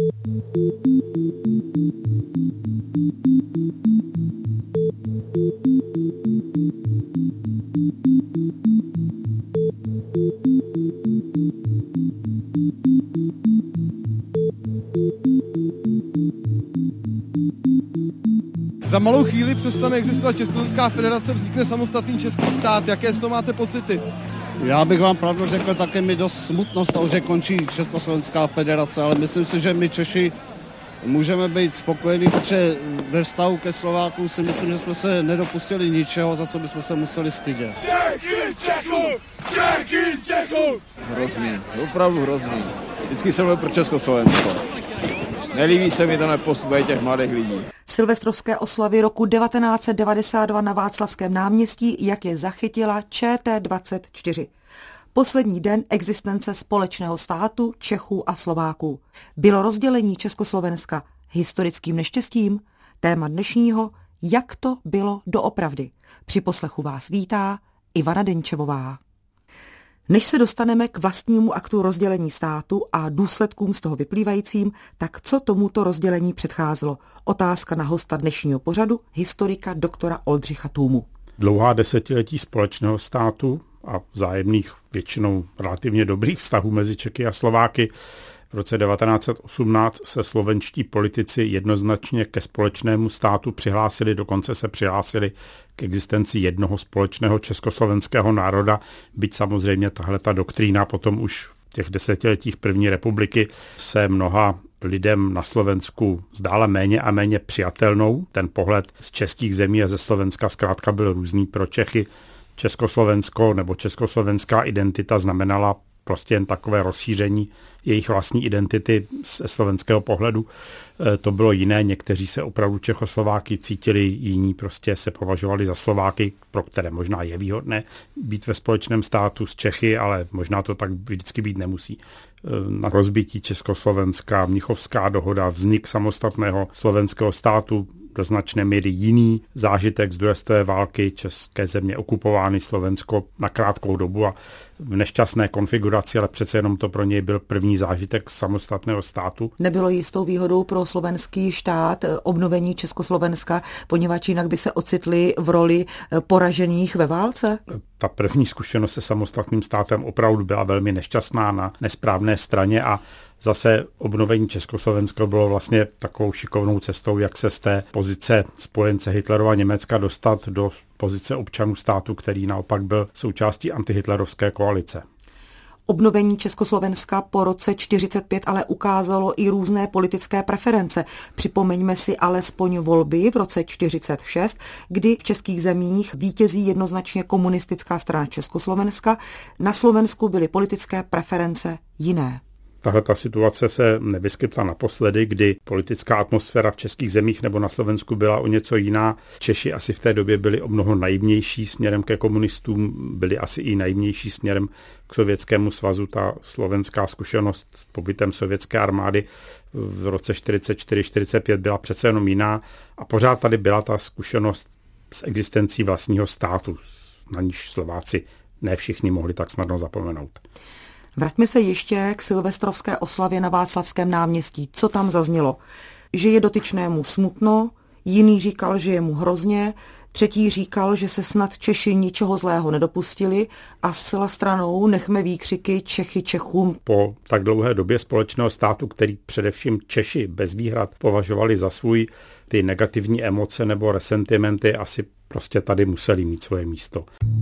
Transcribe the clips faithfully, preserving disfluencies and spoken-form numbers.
Za malou chvíli přestane existovat Československá federace, vznikne samostatný český stát. Jaké z toho máte pocity? Já bych vám pravdu řekl, také mi dost smutno z toho, že končí Československá federace, ale myslím si, že my Češi můžeme být spokojení, protože ve vztahu ke Slovákům si myslím, že jsme se nedopustili ničeho, za co bychom se museli stydět. Čechy, Čechu! Čechy, Čechu! Hrozný, opravdu hrozný. Vždycky jsem byl pro Československo. Nelíbí se mi ten postup těch mladých lidí. Silvestrovské oslavy roku devatenáct set devadesát dva na Václavském náměstí, jak je zachytila Č T dvacet čtyři. Poslední den existence společného státu Čechů a Slováků. Bylo rozdělení Československa historickým neštěstím? Téma dnešního, jak to bylo doopravdy. Při poslechu vás vítá Ivana Denčevová. Než se dostaneme k vlastnímu aktu rozdělení státu a důsledkům z toho vyplývajícím, tak co tomuto rozdělení předcházelo? Otázka na hosta dnešního pořadu, historika doktora Oldřicha Tůmu. Dlouhá desetiletí společného státu a vzájemných většinou relativně dobrých vztahů mezi Čechy a Slováky. V roce devatenáct set osmnáct se slovenští politici jednoznačně ke společnému státu přihlásili, dokonce se přihlásili k existenci jednoho společného československého národa, byť samozřejmě tahleta doktrína potom už v těch desetiletích první republiky se mnoha lidem na Slovensku zdála méně a méně přijatelnou. Ten pohled z českých zemí a ze Slovenska zkrátka byl různý. Pro Čechy Československo nebo československá identita znamenala prostě jen takové rozšíření jejich vlastní identity ze slovenského pohledu. To bylo jiné, někteří se opravdu Čechoslováky cítili, jiní prostě se považovali za Slováky, pro které možná je výhodné být ve společném státu s Čechy, ale možná to tak vždycky být nemusí. Na rozbití Československa, Mnichovská dohoda, vznik samostatného slovenského státu, do značné míry jiný zážitek z druhé světové války, české země okupovány, Slovensko na krátkou dobu a v nešťastné konfiguraci, ale přece jenom to pro něj byl první zážitek samostatného státu. Nebylo jistou výhodou pro slovenský štát obnovení Československa, poněvadž jinak by se ocitli v roli poražených ve válce? Ta první zkušenost se samostatným státem opravdu byla velmi nešťastná na nesprávné straně a zase obnovení Československa bylo vlastně takovou šikovnou cestou, jak se z té pozice spojence Hitlerova Německa dostat do pozice občanů státu, který naopak byl součástí antihitlerovské koalice. Obnovení Československa po roce čtyřicet pět ale ukázalo i různé politické preference. Připomeňme si alespoň volby v roce čtyřicet šest, kdy v českých zemích vítězí jednoznačně komunistická strana Československa. Na Slovensku byly politické preference jiné. Tahle ta situace se nevyskytla naposledy, kdy politická atmosféra v českých zemích nebo na Slovensku byla o něco jiná. Češi asi v té době byli o mnoho naivnější směrem ke komunistům, byli asi i naivnější směrem k Sovětskému svazu. Ta slovenská zkušenost s pobytem sovětské armády v roce čtyřicet čtyři čtyřicet pět byla přece jenom jiná a pořád tady byla ta zkušenost s existencí vlastního státu, na níž Slováci ne všichni mohli tak snadno zapomenout. Vraťme se ještě k silvestrovské oslavě na Václavském náměstí. Co tam zaznělo? Že je dotyčnému smutno, jiný říkal, že je mu hrozně, třetí říkal, že se snad Češi ničeho zlého nedopustili a zcela stranou nechme výkřiky Čechy Čechům. Po tak dlouhé době společného státu, který především Češi bez výhrad považovali za svůj, ty negativní emoce nebo resentimenty asi prostě tady museli mít svoje místo.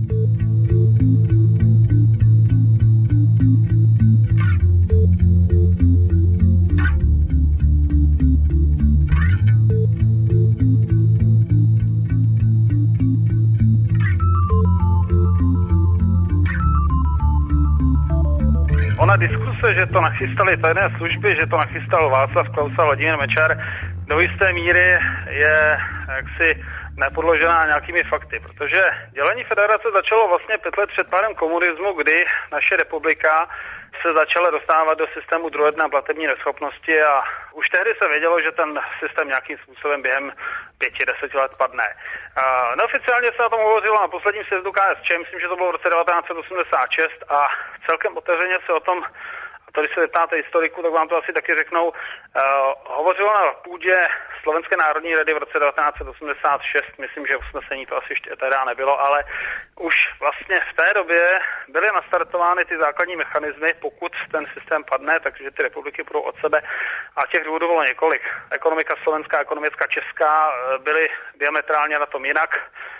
Ona diskuse, že to nachystali tajné služby, že to nachystal Václav Klaus a Vladimír Mečiar, do jisté míry je jaksi nepodložená nějakými fakty, protože dělení federace začalo vlastně pět let před pádem komunismu, kdy naše republika se začala dostávat do systému druhořadé platební neschopnosti a už tehdy se vědělo, že ten systém nějakým způsobem během pěti, deseti let padne. Uh, neoficiálně se na tom hovořilo na posledním sjezdu K S Č, myslím, že to bylo v roce devatenáct set osmdesát šest a celkem otevřeně se o tom to když se zeptáte historiku, tak vám to asi taky řeknou. Uh, hovořilo na půdě Slovenské národní rady v roce devatenáct set osmdesát šest, myslím, že usnesení to asi ještě teda nebylo, ale už vlastně v té době byly nastartovány ty základní mechanismy, pokud ten systém padne, takže ty republiky budou od sebe a těch důvodů bylo několik. Ekonomika slovenská, ekonomika česká byly diametrálně na tom jinak.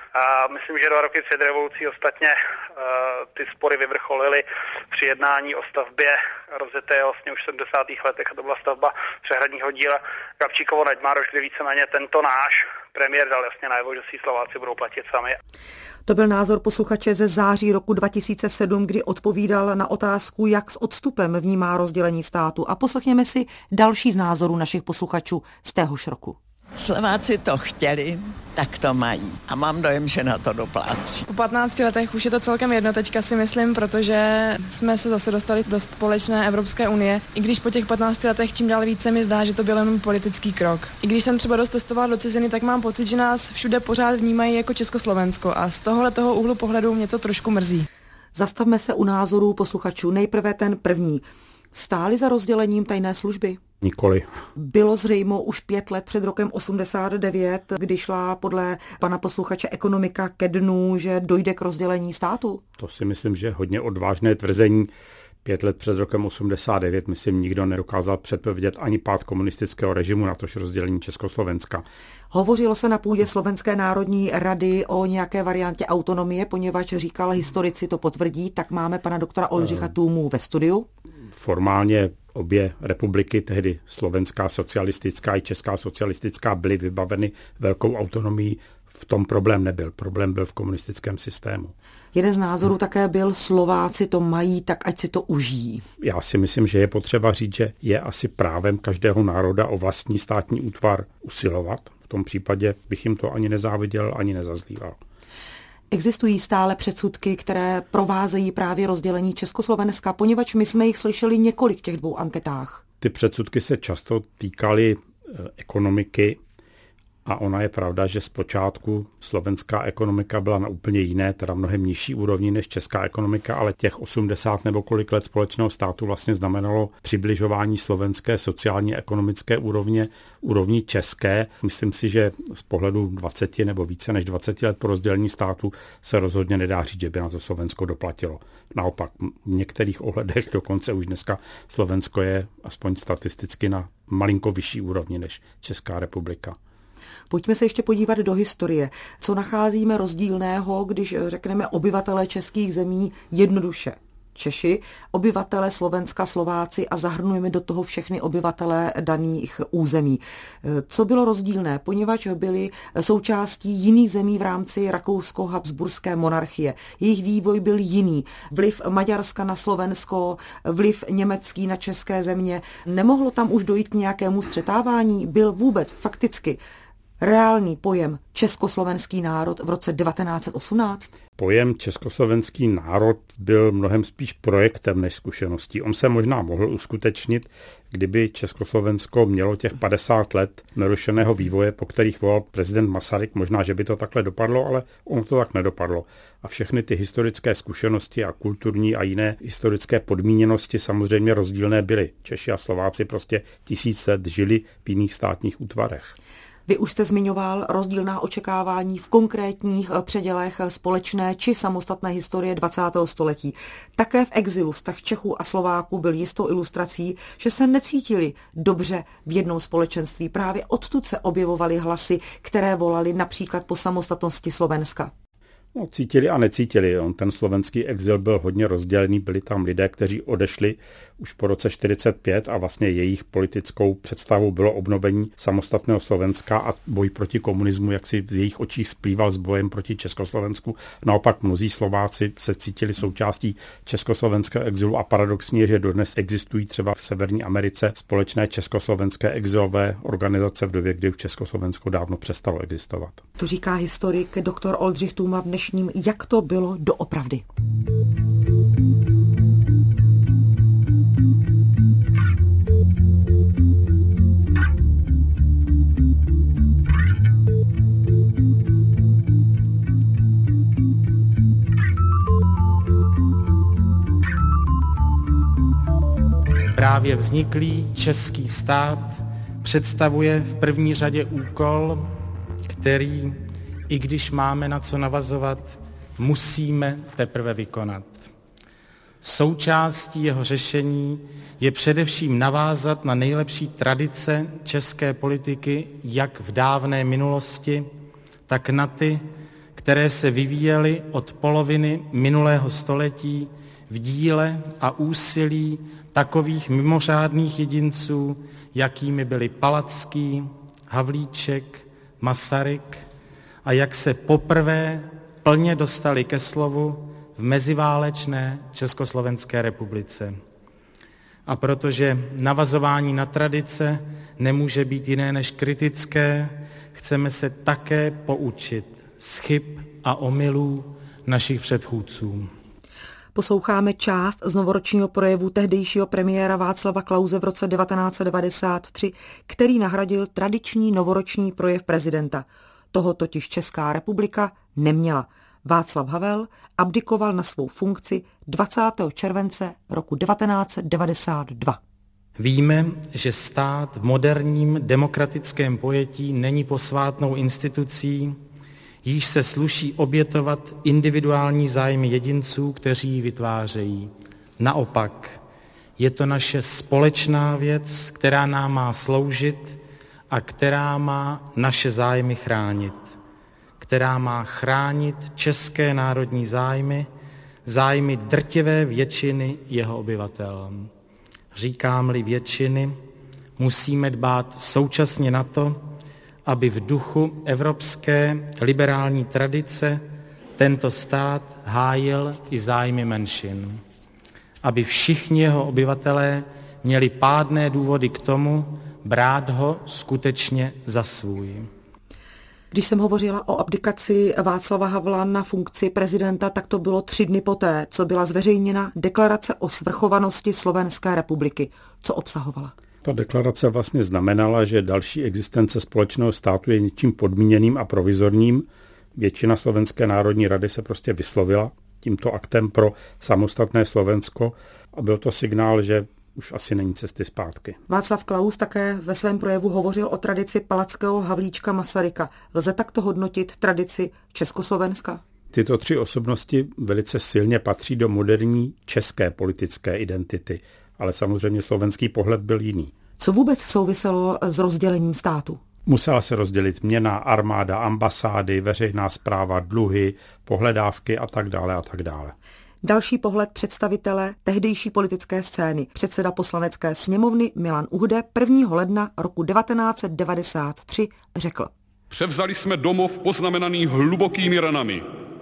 A myslím, že dva roky před revolucí ostatně uh, ty spory vyvrcholily při jednání o stavbě rozjeté vlastně už v sedmdesátých letech a to byla stavba přehradního díla Gabčíkovo-Naďmároš, kde víceméně tento náš premiér dal jasně najevo, že si Slováci budou platit sami. To byl názor posluchače ze září roku dva tisíce sedm, kdy odpovídal na otázku, jak s odstupem vnímá rozdělení státu. A poslechněme si další z názorů našich posluchačů z téhož roku. Slováci to chtěli, tak to mají. A mám dojem, že na to doplácí. Po patnácti letech už je to celkem jedno, teďka si myslím, protože jsme se zase dostali do společné Evropské unie. I když po těch patnácti letech čím dál více mi zdá, že to byl jenom politický krok. I když jsem třeba dost cestovala do ciziny, tak mám pocit, že nás všude pořád vnímají jako Československo a z tohohletoho úhlu pohledu mě to trošku mrzí. Zastavme se u názorů posluchačů. Nejprve ten první. Stáli za rozdělením tajné služby? Nikoli. Bylo zřejmě už pět let před rokem osmdesát devět, kdy šla podle pana posluchače ekonomika ke dnu, že dojde k rozdělení státu? To si myslím, že hodně odvážné tvrzení. Pět let před rokem osmdesát devět, myslím, nikdo nedokázal předpovědět ani pád komunistického režimu, natož rozdělení Československa. Hovořilo se na půdě Slovenské národní rady o nějaké variantě autonomie, poněvadž říkal, historici to potvrdí, tak máme pana doktora Oldřicha Tůmu ve studiu. Formálně obě republiky, tehdy slovenská socialistická i česká socialistická, byly vybaveny velkou autonomií. V tom problém nebyl. Problém byl v komunistickém systému. Jeden z názorů také byl, Slováci to mají, tak ať si to užijí. Já si myslím, že je potřeba říct, že je asi právem každého národa o vlastní státní útvar usilovat. V tom případě bych jim to ani nezáviděl, ani nezazlíval. Existují stále předsudky, které provázejí právě rozdělení Československa, poněvadž my jsme jich slyšeli několik v těch dvou anketách. Ty předsudky se často týkaly ekonomiky a ona je pravda, že zpočátku slovenská ekonomika byla na úplně jiné, teda mnohem nižší úrovni než česká ekonomika, ale těch osmdesát nebo kolik let společného státu vlastně znamenalo přibližování slovenské sociální a ekonomické úrovně úrovni české. Myslím si, že z pohledu dvacet nebo více než dvacet let po rozdělení státu se rozhodně nedá říct, že by na to Slovensko doplatilo. Naopak v některých ohledech dokonce už dneska Slovensko je aspoň statisticky na malinko vyšší úrovni než Česká republika. Pojďme se ještě podívat do historie. Co nacházíme rozdílného, když řekneme obyvatelé českých zemí jednoduše? Češi, obyvatele Slovenska, Slováci a zahrnujeme do toho všechny obyvatele daných území. Co bylo rozdílné? Poněvadž byli součástí jiných zemí v rámci rakousko-habsburské monarchie. Jejich vývoj byl jiný. Vliv Maďarska na Slovensko, vliv německý na české země. Nemohlo tam už dojít k nějakému střetávání? Byl vůbec fakticky reálný pojem československý národ v roce devatenáct set osmnáct? Pojem československý národ byl mnohem spíš projektem než zkušeností. On se možná mohl uskutečnit, kdyby Československo mělo těch padesát let nerušeného vývoje, po kterých volal prezident Masaryk. Možná, že by to takhle dopadlo, ale ono to tak nedopadlo. A všechny ty historické zkušenosti a kulturní a jiné historické podmíněnosti samozřejmě rozdílné byly. Češi a Slováci prostě tisíc let žili v jiných státních útvarech. Vy už jste zmiňoval rozdílná očekávání v konkrétních předělech společné či samostatné historie dvacátého století. Také v exilu vztah Čechů a Slováků byl jistou ilustrací, že se necítili dobře v jednom společenství. Právě odtud se objevovaly hlasy, které volaly například po samostatnosti Slovenska. No, cítili a necítili. On, ten slovenský exil byl hodně rozdělený, byli tam lidé, kteří odešli už po roce čtyřicet pět a vlastně jejich politickou představou bylo obnovení samostatného Slovenska a boj proti komunismu, jak si v jejich očích splýval s bojem proti Československu. Naopak mnozí Slováci se cítili součástí československého exilu a paradoxně je, že dodnes existují třeba v Severní Americe společné československé exilové organizace v době, kdy už Československo dávno přestalo existovat. To říká historik doktor Oldřich Tůma v dnešním Jak to bylo doopravdy. právě vzniklý český stát představuje v první řadě úkol, který, i když máme na co navazovat, musíme teprve vykonat. Součástí jeho řešení je především navázat na nejlepší tradice české politiky jak v dávné minulosti, tak na ty, které se vyvíjely od poloviny minulého století v díle a úsilí takových mimořádných jedinců, jakými byli Palacký, Havlíček, Masaryk, a jak se poprvé plně dostali ke slovu v meziválečné Československé republice. A protože navazování na tradice nemůže být jiné než kritické, chceme se také poučit z chyb a omylů našich předchůdců. Posloucháme část z novoročního projevu tehdejšího premiéra Václava Klause v roce devatenáct set devadesát tři, který nahradil tradiční novoroční projev prezidenta. Toho totiž Česká republika neměla. Václav Havel abdikoval na svou funkci dvacátého července roku devatenáct set devadesát dva. Víme, že stát v moderním demokratickém pojetí není posvátnou institucí, jíž se sluší obětovat individuální zájmy jedinců, kteří ji vytvářejí. Naopak, je to naše společná věc, která nám má sloužit a která má naše zájmy chránit. Která má chránit české národní zájmy, zájmy drtivé většiny jeho obyvatel. Říkám-li většiny, musíme dbát současně na to, aby v duchu evropské liberální tradice tento stát hájil i zájmy menšin. Aby všichni jeho obyvatelé měli pádné důvody k tomu brát ho skutečně za svůj. Když jsem hovořila o abdikaci Václava Havla na funkci prezidenta, tak to bylo tři dny poté, co byla zveřejněna deklarace o svrchovanosti Slovenské republiky. Co obsahovala? Ta deklarace vlastně znamenala, že další existence společného státu je něčím podmíněným a provizorním. Většina Slovenské národní rady se prostě vyslovila tímto aktem pro samostatné Slovensko a byl to signál, že už asi není cesty zpátky. Václav Klaus také ve svém projevu hovořil o tradici Palackého, Havlíčka, Masaryka. Lze takto hodnotit tradici Československa? Tyto tři osobnosti velice silně patří do moderní české politické identity, ale samozřejmě slovenský pohled byl jiný. Co vůbec souviselo s rozdělením státu? Musela se rozdělit měna, armáda, ambasády, veřejná správa, dluhy, pohledávky a tak dále a tak dále. Další pohled představitele tehdejší politické scény. Předseda poslanecké sněmovny Milan Uhde prvního ledna roku devatenáct set devadesát tři řekl: Převzali jsme domov poznamenaný hlubokými ranami.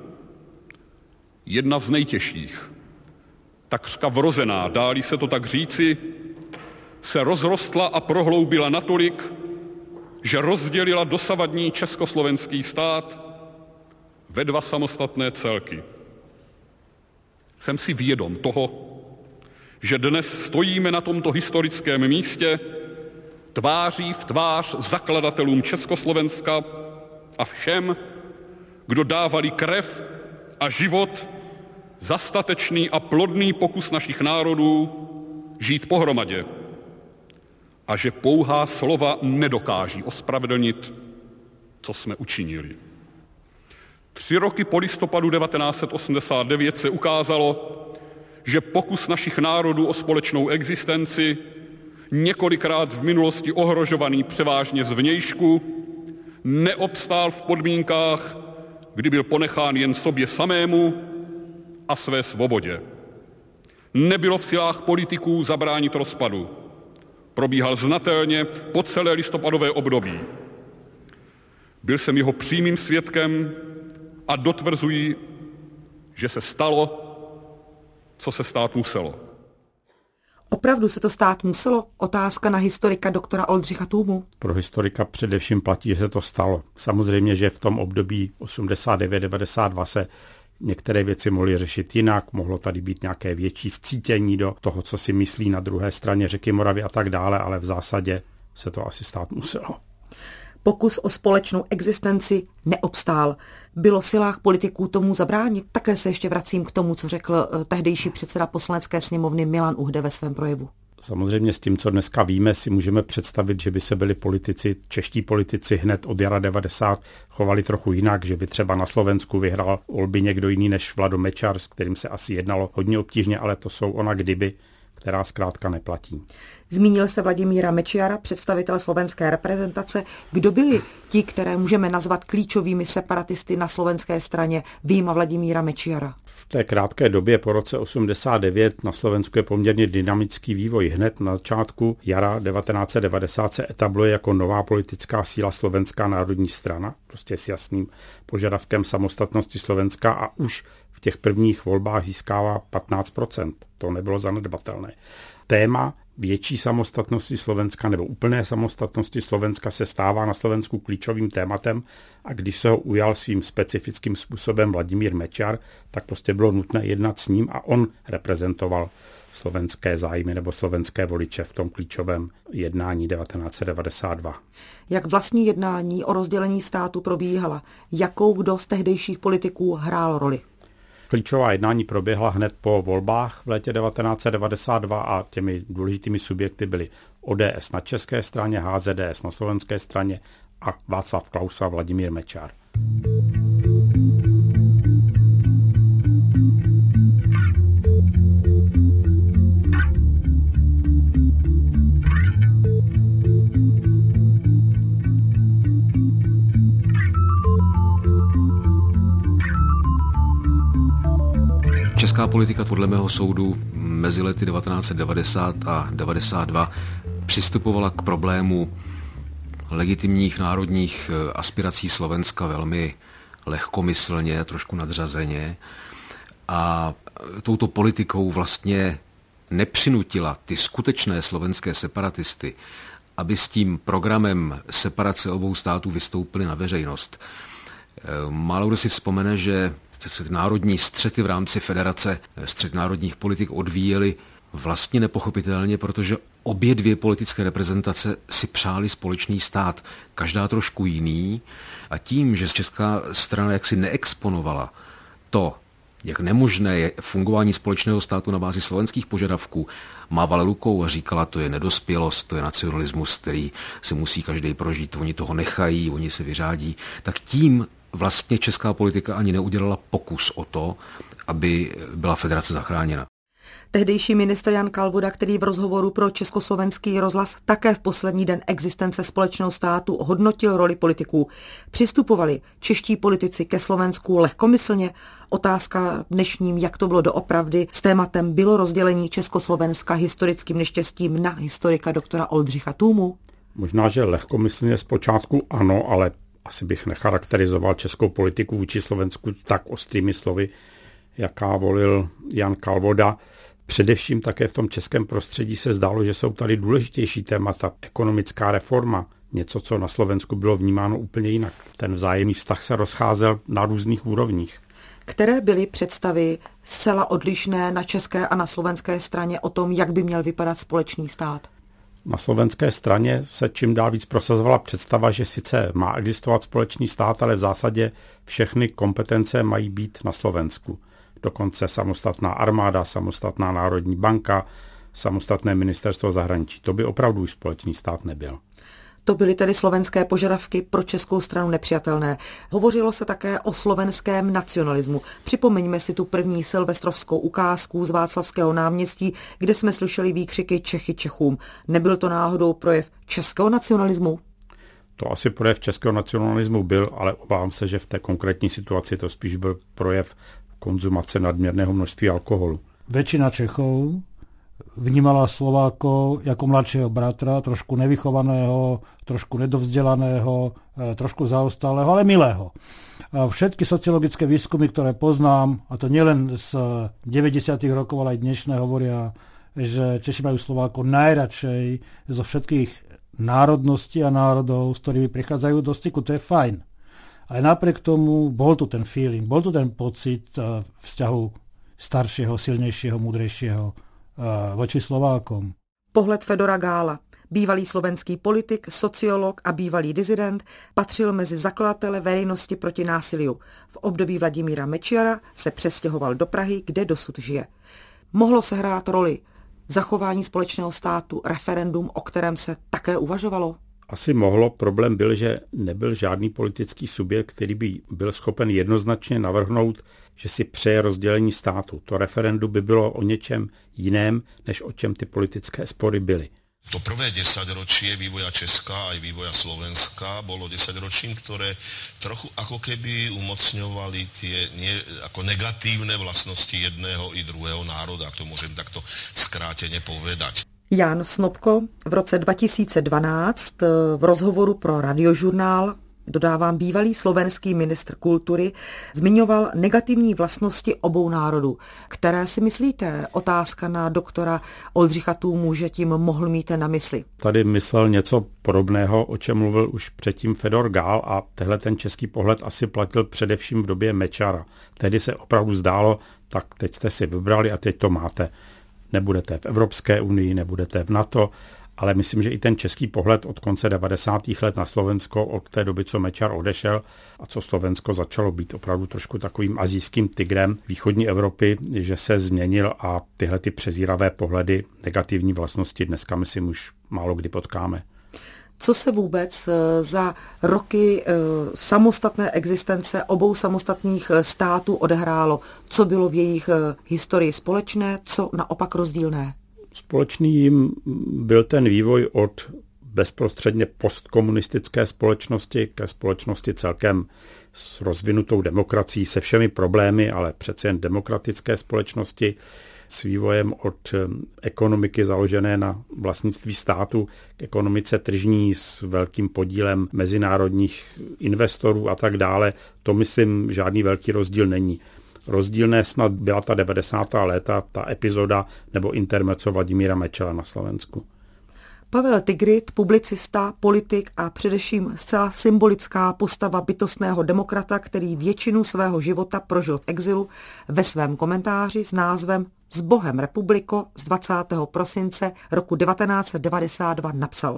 Jedna z nejtěžších, takřka vrozená, dá-li se to tak říci, se rozrostla a prohloubila natolik, že rozdělila dosavadní československý stát ve dva samostatné celky. Jsem si vědom toho, že dnes stojíme na tomto historickém místě tváří v tvář zakladatelům Československa a všem, kdo dávali krev a život za statečný a plodný pokus našich národů žít pohromadě. A že pouhá slova nedokáží ospravedlnit, co jsme učinili. Tři roky po listopadu devatenáct set osmdesát devět se ukázalo, že pokus našich národů o společnou existenci, několikrát v minulosti ohrožovaný převážně zvnějšku, neobstál v podmínkách, kdy byl ponechán jen sobě samému a své svobodě. Nebylo v silách politiků zabránit rozpadu. Probíhal znatelně po celé listopadové období. Byl jsem jeho přímým svědkem a dotvrzuji, že se stalo, co se stát muselo. Opravdu se to stát muselo? Otázka na historika doktora Oldřicha Tůmu. Pro historika především platí, že se to stalo. Samozřejmě, že v tom období osmdesát devět devadesát dva se některé věci mohly řešit jinak, mohlo tady být nějaké větší vcítění do toho, co si myslí na druhé straně řeky Moravy a tak dále, ale v zásadě se to asi stát muselo. Pokus o společnou existenci neobstál. Bylo v silách politiků tomu zabránit? Také se ještě vracím k tomu, co řekl tehdejší předseda poslanecké sněmovny Milan Uhde ve svém projevu. Samozřejmě s tím, co dneska víme, si můžeme představit, že by se byli politici, čeští politici hned od jara devadesát chovali trochu jinak, že by třeba na Slovensku vyhrál volby někdo jiný než Vlado Mečiar, s kterým se asi jednalo hodně obtížně, ale to jsou ona kdyby, která zkrátka neplatí. Zmínil se Vladimíra Mečiara, představitel slovenské reprezentace. Kdo byli ti, které můžeme nazvat klíčovými separatisty na slovenské straně, vyjma Vladimíra Mečiara? V té krátké době po roce osmdesát devět na Slovensku je poměrně dynamický vývoj. Hned na začátku jara devatenáct set devadesát se etabluje jako nová politická síla Slovenská národní strana, prostě s jasným požadavkem samostatnosti Slovenska a už v těch prvních volbách získává patnáct procent. To nebylo zanedbatelné. Téma větší samostatnosti Slovenska nebo úplné samostatnosti Slovenska se stává na Slovensku klíčovým tématem a když se ho ujal svým specifickým způsobem Vladimír Mečiar, tak prostě bylo nutné jednat s ním a on reprezentoval slovenské zájmy nebo slovenské voliče v tom klíčovém jednání devatenáct set devadesát dva. Jak vlastní jednání o rozdělení státu probíhala? Jakou kdo z tehdejších politiků hrál roli? Klíčová jednání proběhla hned po volbách v létě devatenáct set devadesát dva a těmi důležitými subjekty byly O D S na české straně, H Z D S na slovenské straně a Václav Klaus a Vladimír Mečiar. Česká politika podle mého soudu mezi lety devatenáct set devadesát a devadesát dva přistupovala k problému legitimních národních aspirací Slovenska velmi lehkomyslně, trošku nadřazeně a touto politikou vlastně nepřinutila ty skutečné slovenské separatisty, aby s tím programem separace obou států vystoupili na veřejnost. Málo kdo si vzpomene, že se národní střety v rámci federace střet národních politik odvíjely vlastně nepochopitelně, protože obě dvě politické reprezentace si přáli společný stát, každá trošku jiný a tím, že česká strana jaksi neexponovala to, jak nemožné je fungování společného státu na bázi slovenských požadavků, mávala rukou a říkala, to je nedospělost, to je nacionalismus, který se musí každý prožít, oni toho nechají, oni se vyřádí, tak tím vlastně česká politika ani neudělala pokus o to, aby byla federace zachráněna. Tehdejší ministr Jan Kalvoda, který v rozhovoru pro Československý rozhlas také v poslední den existence společného státu hodnotil roli politiků. Přistupovali čeští politici ke Slovensku lehkomyslně? Otázka dnešním, jak to bylo doopravdy, s tématem bylo rozdělení Československa historickým neštěstím na historika doktora Oldřicha Tůmu? Možná, že lehkomyslně zpočátku ano, ale asi bych necharakterizoval českou politiku vůči Slovensku tak ostrými slovy, jaká volil Jan Kalvoda. Především také v tom českém prostředí se zdálo, že jsou tady důležitější témata. Ekonomická reforma, něco, co na Slovensku bylo vnímáno úplně jinak. Ten vzájemný vztah se rozcházel na různých úrovních. Které byly představy zcela odlišné na české a na slovenské straně o tom, jak by měl vypadat společný stát? Na slovenské straně se čím dál víc prosazovala představa, že sice má existovat společný stát, ale v zásadě všechny kompetence mají být na Slovensku. Dokonce samostatná armáda, samostatná národní banka, samostatné ministerstvo zahraničí. To by opravdu už společný stát nebyl. To byly tedy slovenské požadavky pro českou stranu nepřijatelné. Hovořilo se také o slovenském nacionalismu. Připomeňme si tu první silvestrovskou ukázku z Václavského náměstí, kde jsme slyšeli výkřiky Čechy Čechům. Nebyl to náhodou projev českého nacionalismu? To asi projev českého nacionalismu byl, ale obávám se, že v té konkrétní situaci to spíš byl projev konzumace nadměrného množství alkoholu. Väčšina Čechov vnímala Slovákov jako mladšieho bratra, trošku nevychovaného, trošku nedovzdelaného, trošku zaostalého, ale milého. Všetky sociologické výskumy, ktoré poznám, a to nielen z deväťdesiatych rokov, ale aj dnešné, hovoria, že Češi majú Slovákov najradšej zo všetkých národností a národov, s ktorými prichádzajú do styku. To je fajn. Ale napriek tomu bol tu ten feeling, bol tu ten pocit vzťahu staršieho, silnejšieho, múdrejšieho voči Slovákom. Pohled Fedora Gála, bývalý slovenský politik, sociolog a bývalý dizident, patřil mezi zakladatele verejnosti proti násiliu. V období Vladimíra Mečiara se přestěhoval do Prahy, kde dosud žije. Mohlo sehrát roli zachování společného státu, referendum, o kterém se také uvažovalo? Asi mohlo. Problém byl, že nebyl žádný politický subjekt, který by byl schopen jednoznačně navrhnout, že si přeje rozdělení státu. To referendum by bylo o něčem jiném, než o čem ty politické spory byly. To prvé desaťročie vývoja Česka aj vývoja Slovenska bolo desaťročím, ktoré trochu ako keby umocňovali tie nie, ako negatívne vlastnosti jedného i druhého národa, ak to môžem takto skrátene povedať. Jan Snopko v roce dva tisíce dvanáct v rozhovoru pro Radiožurnál, dodávám, bývalý slovenský ministr kultury, zmiňoval negativní vlastnosti obou národů. Které si myslíte? Otázka na doktora Oldřicha Tůmu, že tím mohl mít na mysli. Tady myslel něco podobného, o čem mluvil už předtím Fedor Gál, a tehle ten český pohled asi platil především v době Mečiara. Tehdy se opravdu zdálo, tak teď jste si vybrali a teď to máte. Nebudete v Evropské unii, nebudete v NATO, ale myslím, že i ten český pohled od konce devadesátých let na Slovensko, od té doby, co Mečiar odešel a co Slovensko začalo být opravdu trošku takovým asijským tigrem východní Evropy, že se změnil a tyhle ty přezíravé pohledy, negativní vlastnosti dneska myslím už málo kdy potkáme. Co se vůbec za roky samostatné existence obou samostatných států odehrálo? Co bylo v jejich historii společné, co naopak rozdílné? Společný jim byl ten vývoj od bezprostředně postkomunistické společnosti ke společnosti celkem s rozvinutou demokracií, se všemi problémy, ale přece jen demokratické společnosti, s vývojem od ekonomiky založené na vlastnictví státu k ekonomice tržní s velkým podílem mezinárodních investorů a tak dále. To myslím žádný velký rozdíl není. Rozdílné snad byla ta devadesátá léta, ta epizoda nebo intermezzo Vladimíra Mečiara na Slovensku. Pavel Tigrit, publicista, politik a především zcela symbolická postava bytostného demokrata, který většinu svého života prožil v exilu, ve svém komentáři s názvem S Bohem republiko z dvacátého prosince roku devatenáct set devadesát dva napsal: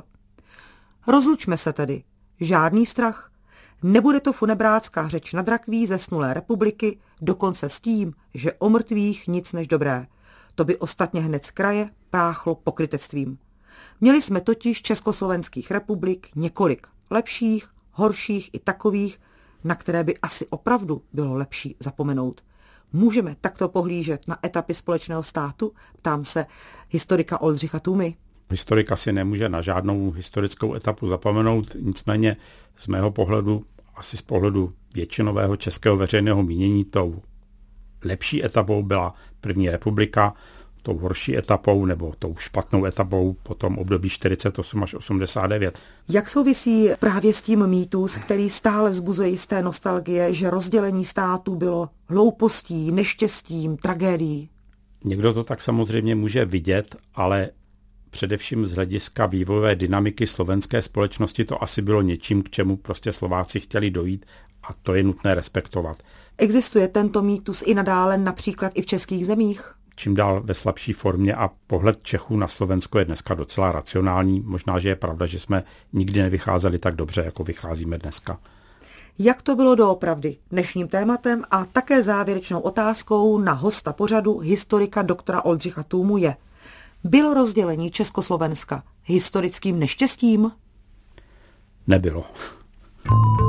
Rozlučme se tedy. Žádný strach. Nebude to funebrácká řeč na drakví zesnulé republiky, dokonce s tím, že o mrtvých nic než dobré. To by ostatně hned z kraje páchlo pokrytectvím. Měli jsme totiž československých republik několik, lepších, horších i takových, na které by asi opravdu bylo lepší zapomenout. Můžeme takto pohlížet na etapy společného státu? Ptám se historika Oldřicha Tůmy. Historik asi nemůže na žádnou historickou etapu zapomenout, nicméně z mého pohledu, asi z pohledu většinového českého veřejného mínění, tou lepší etapou byla první republika, tou horší etapou nebo tou špatnou etapou potom období čtyřicet osm až osmdesát devět. Jak souvisí právě s tím mýtus, který stále vzbuzuje jisté nostalgie, že rozdělení státu bylo hloupostí, neštěstím, tragédií? Někdo to tak samozřejmě může vidět, ale především z hlediska vývojové dynamiky slovenské společnosti to asi bylo něčím, k čemu prostě Slováci chtěli dojít, a to je nutné respektovat. Existuje tento mýtus i nadále například i v českých zemích? Čím dál ve slabší formě a pohled Čechů na Slovensko je dneska docela racionální. Možná, že je pravda, že jsme nikdy nevycházeli tak dobře, jako vycházíme dneska. Jak to bylo doopravdy? Dnešním tématem a také závěrečnou otázkou na hosta pořadu, historika doktora Oldřicha Tůmu, je: bylo rozdělení Československa historickým neštěstím? Nebylo.